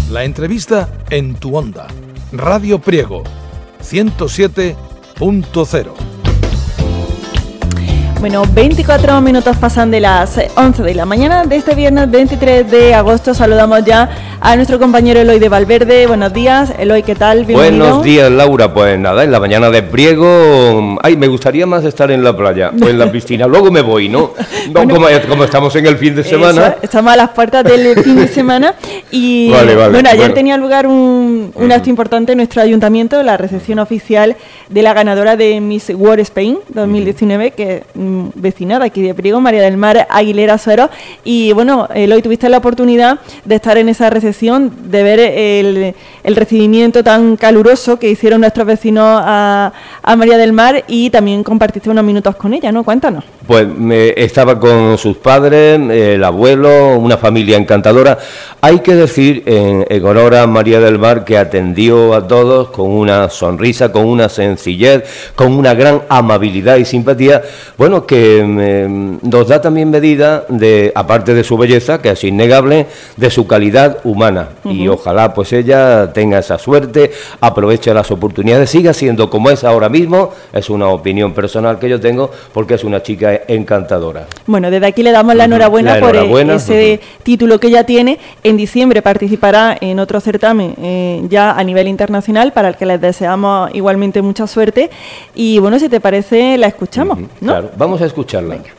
La entrevista en tu onda. Radio Priego 107.0. Bueno, 24 minutos pasan de las 11 de la mañana de este viernes 23 de agosto. Saludamos ya a nuestro compañero Eloy de Valverde. Buenos días, Eloy, ¿qué tal? Bienvenido. Buenos días, Laura. Pues nada, en la mañana de Priego... Ay, me gustaría más estar en la playa o en la piscina. Luego me voy, ¿no? Bueno, como estamos en el fin de semana. Estamos a las puertas del fin de semana. Y vale. Bueno, ayer tenía lugar un acto importante en nuestro ayuntamiento, la recepción oficial de la ganadora de Miss World Spain 2019, que vecina de aquí de Priego, María del Mar Aguilera Suero. Y bueno, Eloy, tuviste la oportunidad de estar en esa recepción, de ver el recibimiento tan caluroso que hicieron nuestros vecinos a María del Mar, y también compartiste unos minutos con ella, ¿no? Cuéntanos. Pues estaba con sus padres, el abuelo, una familia encantadora. Hay que decir en honor a María del Mar que atendió a todos con una sonrisa, con una sencillez, con una gran amabilidad y simpatía. Bueno, que nos da también medida de, aparte de su belleza, que es innegable, de su calidad humana. Y ojalá pues ella tenga esa suerte, aproveche las oportunidades, siga siendo como es ahora mismo. Es una opinión personal que yo tengo, porque es una chica encantadora. Bueno, desde aquí le damos la enhorabuena, por ese título que ella tiene. En diciembre participará en otro certamen ya a nivel internacional, para el que les deseamos igualmente mucha suerte. Y bueno, si te parece, la escuchamos, ¿no? Claro, vamos a escucharla. Venga.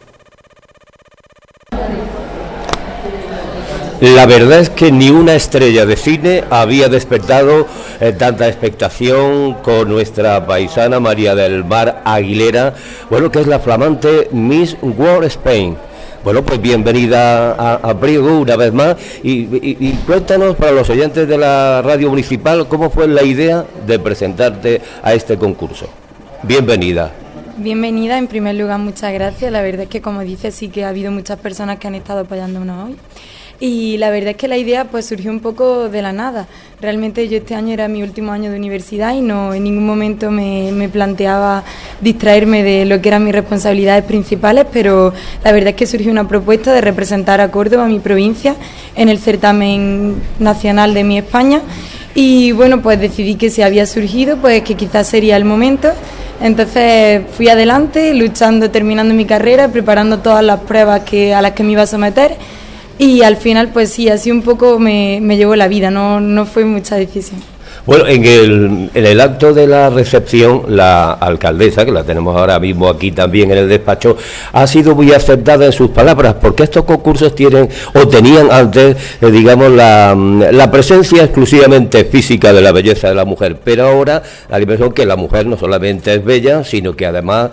La verdad es que ni una estrella de cine había despertado tanta expectación con nuestra paisana María del Mar Aguilera, bueno, que es la flamante Miss World Spain. Bueno, pues bienvenida a Priego una vez más, y cuéntanos, para los oyentes de la radio municipal, cómo fue la idea de presentarte a este concurso. Bienvenida. Bienvenida, en primer lugar, muchas gracias. La verdad es que, como dices, sí que ha habido muchas personas que han estado apoyándonos hoy. Y la verdad es que la idea pues surgió un poco de la nada. Realmente yo este año era mi último año de universidad y no en ningún momento me planteaba distraerme de lo que eran mis responsabilidades principales, pero la verdad es que surgió una propuesta de representar a Córdoba, mi provincia, en el certamen nacional de Miss España. Y bueno, pues decidí que si había surgido, pues que quizás sería el momento. Entonces fui adelante, luchando, terminando mi carrera, preparando todas las pruebas a las que me iba a someter. Y al final, pues sí, así un poco me llevó la vida, no fue mucha decisión. Bueno, en el acto de la recepción, la alcaldesa, que la tenemos ahora mismo aquí también en el despacho, ha sido muy acertada en sus palabras, porque estos concursos tienen o tenían antes, digamos, la presencia exclusivamente física de la belleza de la mujer, pero ahora la impresión que la mujer no solamente es bella, sino que además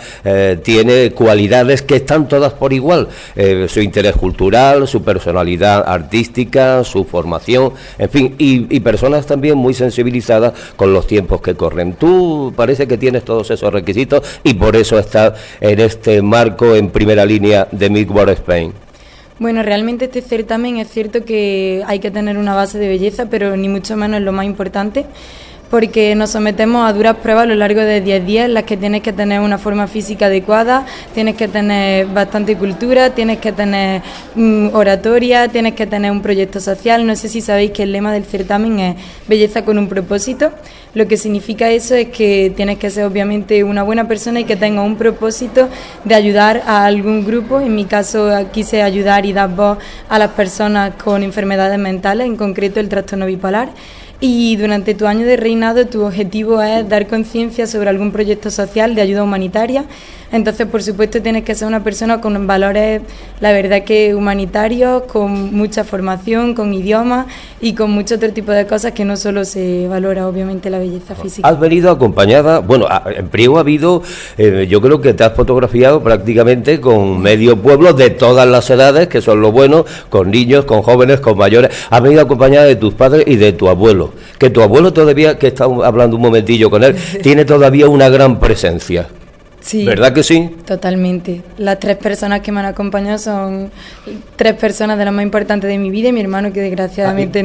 tiene cualidades que están todas por igual, su interés cultural, su personalidad artística, su formación, en fin, y personas también muy sensibilizadas con los tiempos que corren. Tú parece que tienes todos esos requisitos y por eso estás en este marco en primera línea de Miss World Spain. Bueno, realmente este certamen es cierto que hay que tener una base de belleza, pero ni mucho menos es lo más importante, porque nos sometemos a duras pruebas a lo largo de 10 días en las que tienes que tener una forma física adecuada, tienes que tener bastante cultura, tienes que tener oratoria, tienes que tener un proyecto social. No sé si sabéis que el lema del certamen es belleza con un propósito. Lo que significa eso es que tienes que ser obviamente una buena persona y que tenga un propósito de ayudar a algún grupo. En mi caso quise ayudar y dar voz a las personas con enfermedades mentales, en concreto el trastorno bipolar. Y durante tu año de reinado tu objetivo es dar conciencia sobre algún proyecto social de ayuda humanitaria. Entonces, por supuesto, tienes que ser una persona con valores, la verdad que humanitarios, con mucha formación, con idiomas y con mucho otro tipo de cosas que no solo se valora, obviamente, la belleza física. Has venido acompañada, bueno, en Priego ha habido, yo creo que te has fotografiado prácticamente con medio pueblo de todas las edades, que son lo bueno, con niños, con jóvenes, con mayores. Has venido acompañada de tus padres y de tu abuelo, que tu abuelo todavía, que está hablando un momentillo con él, tiene todavía una gran presencia. Sí, ¿verdad que sí? Totalmente. Las 3 personas que me han acompañado son 3 personas de las más importantes de mi vida, y mi hermano, que desgraciadamente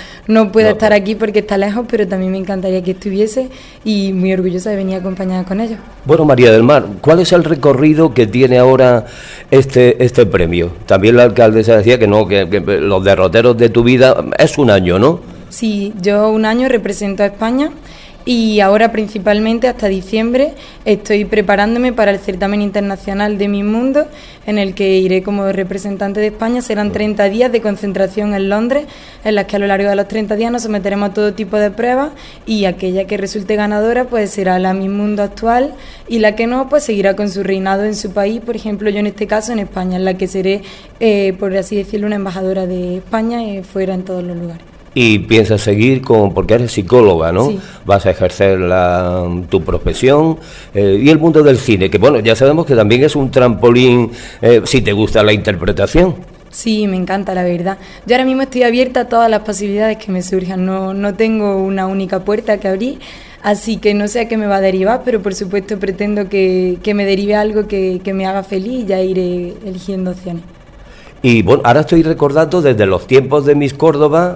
no puede estar aquí porque está lejos, pero también me encantaría que estuviese, y muy orgullosa de venir acompañada con ellos. Bueno, María del Mar, ¿cuál es el recorrido que tiene ahora este premio? También la alcaldesa decía que no, que los derroteros de tu vida es un año, ¿no? Sí, yo un año represento a España y ahora principalmente hasta diciembre estoy preparándome para el certamen internacional de Miss Mundo, en el que iré como representante de España. Serán 30 días de concentración en Londres, en las que a lo largo de los 30 días nos someteremos a todo tipo de pruebas, y aquella que resulte ganadora pues será la Miss Mundo actual, y la que no pues seguirá con su reinado en su país, por ejemplo yo en este caso en España, en la que seré, por así decirlo, una embajadora de España fuera en todos los lugares. Y piensas seguir porque eres psicóloga, ¿no? Sí. Vas a ejercer tu profesión, y el mundo del cine, que bueno, ya sabemos que también es un trampolín, si te gusta la interpretación. Sí, me encanta, la verdad. Yo ahora mismo estoy abierta a todas las posibilidades que me surjan, no tengo una única puerta que abrir, así que no sé a qué me va a derivar, pero por supuesto pretendo que me derive algo que me haga feliz, y ya iré eligiendo opciones. Y bueno, ahora estoy recordando desde los tiempos de Miss Córdoba,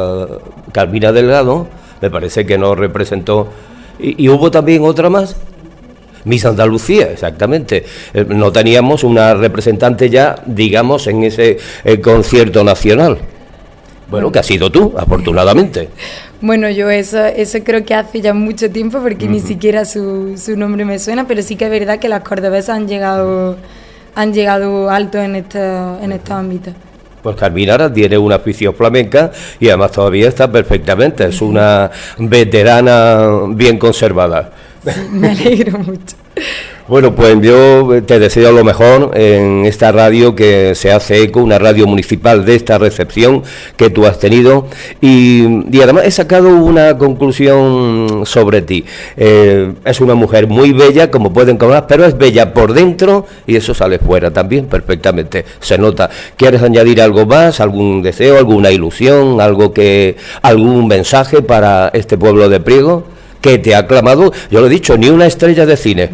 Carmina Delgado, me parece que nos representó, y hubo también otra más, Miss Andalucía, exactamente. No teníamos una representante ya, digamos, en ese concierto nacional. Bueno, que has sido tú, afortunadamente. Bueno, yo eso creo que hace ya mucho tiempo, porque ni siquiera su nombre me suena, pero sí que es verdad que las cordobesas han llegado alto en estos ámbitos. Pues Carmina ahora tiene una afición flamenca y además todavía está perfectamente, es una veterana bien conservada. Sí, me alegro mucho. Bueno, pues yo te deseo lo mejor en esta radio que se hace eco, una radio municipal, de esta recepción que tú has tenido, y además he sacado una conclusión sobre ti. Es una mujer muy bella, como pueden comprobar, pero es bella por dentro y eso sale fuera también perfectamente, se nota. ¿Quieres añadir algo más, algún deseo, alguna ilusión, algún mensaje para este pueblo de Priego que te ha aclamado? Yo lo he dicho, ni una estrella de cine.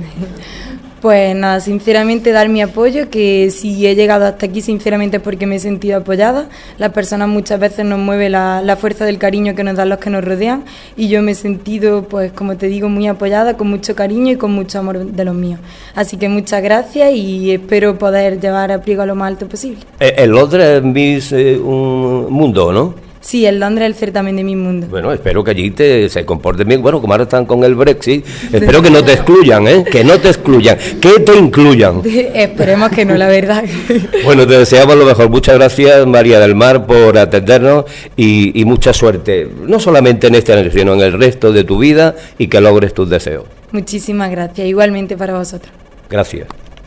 Pues nada, sinceramente dar mi apoyo, que si he llegado hasta aquí sinceramente es porque me he sentido apoyada. Las personas muchas veces nos mueve la fuerza del cariño que nos dan los que nos rodean, y yo me he sentido, pues como te digo, muy apoyada, con mucho cariño y con mucho amor de los míos. Así que muchas gracias y espero poder llevar a Priego a lo más alto posible. En Londres Miss Mundo, ¿no? Sí, en Londres el certamen de Miss Mundo. Bueno, espero que allí se comporten bien. Bueno, como ahora están con el Brexit, espero que no te excluyan, que no te excluyan, que te incluyan. Esperemos que no, la verdad. Bueno, te deseamos lo mejor. Muchas gracias, María del Mar, por atendernos, y mucha suerte, no solamente en este año, sino en el resto de tu vida, y que logres tus deseos. Muchísimas gracias, igualmente para vosotros. Gracias.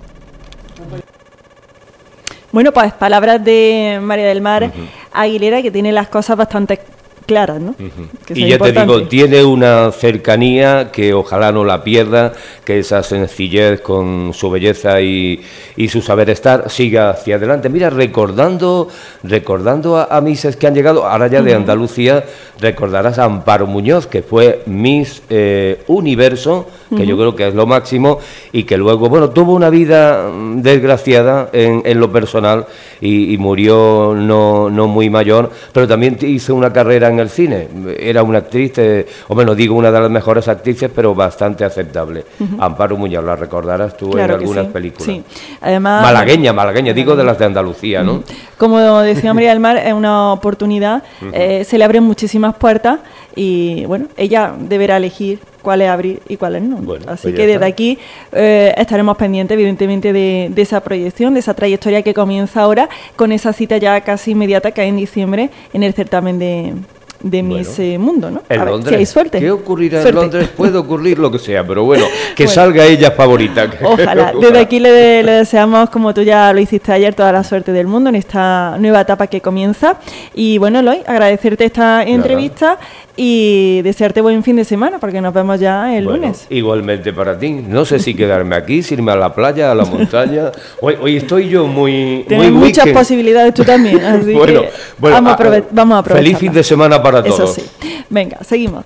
Bueno, pues palabras de María del Mar Aguilera, que tiene las cosas bastante claras, ¿no? Que y ya te digo, tiene una cercanía que ojalá no la pierda, que esa sencillez con su belleza y su saber estar siga hacia adelante. Mira, recordando a Misses que han llegado, ahora ya de Andalucía, recordarás a Amparo Muñoz, que fue Miss Universo, que yo creo que es lo máximo, y que luego, bueno, tuvo una vida desgraciada en lo personal y murió no muy mayor, pero también hizo una carrera en el cine. Era una actriz, no digo una de las mejores actrices, pero bastante aceptable. Amparo Muñoz, la recordarás tú, claro, en algunas películas. Sí. Además, malagueña, digo, de las de Andalucía, ¿no? Como decía María del Mar, es una oportunidad, se le abren muchísimas puertas, y bueno, ella deberá elegir cuáles abrir y cuáles no. Bueno, así pues que desde aquí estaremos pendientes, evidentemente, de esa proyección, de esa trayectoria que comienza ahora, con esa cita ya casi inmediata que hay en diciembre en el certamen de Miss Mundo, ¿no? En Londres, si hay suerte. ¿Qué ocurrirá en Londres? Puede ocurrir lo que sea, pero bueno, que salga ella favorita. Ojalá. Desde aquí le deseamos, como tú ya lo hiciste ayer, toda la suerte del mundo en esta nueva etapa que comienza. Y bueno, Eloy, agradecerte esta entrevista y desearte buen fin de semana, porque nos vemos ya el lunes. Igualmente para ti. No sé si quedarme aquí, si irme a la playa, a la montaña. Hoy estoy yo muy... Tienes muchas posibilidades tú también, así que vamos a aprovechar. Feliz fin de semana para todos. Eso sí. Venga, seguimos.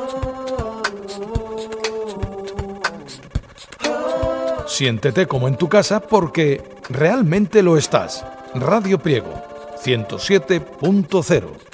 Siéntete como en tu casa, porque realmente lo estás. Radio Priego, 107.0.